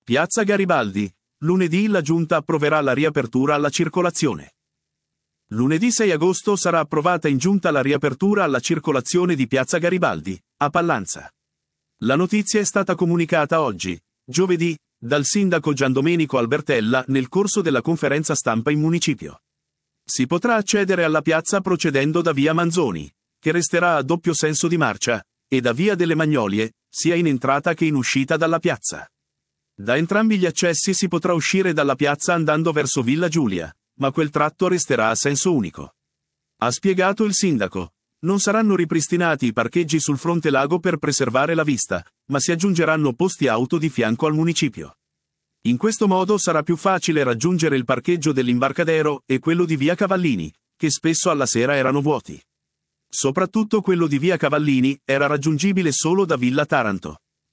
Piazza Garibaldi. Lunedì la Giunta approverà la riapertura alla circolazione. Lunedì 6 agosto sarà approvata in Giunta la riapertura alla circolazione di Piazza Garibaldi, a Pallanza. La notizia è stata comunicata oggi, giovedì, dal sindaco Giandomenico Albertella nel corso della conferenza stampa in municipio. Si potrà accedere alla piazza procedendo da via Manzoni, che resterà a doppio senso di marcia, e da via delle Magnolie, sia in entrata che in uscita dalla piazza. Da entrambi gli accessi si potrà uscire dalla piazza andando verso Villa Giulia, ma quel tratto resterà a senso unico. Ha spiegato il sindaco. Non saranno ripristinati i parcheggi sul fronte lago per preservare la vista, ma si aggiungeranno posti auto di fianco al municipio. In questo modo sarà più facile raggiungere il parcheggio dell'imbarcadero e quello di via Cavallini, che spesso alla sera erano vuoti. Soprattutto quello di via Cavallini era raggiungibile solo da Villa Taranto.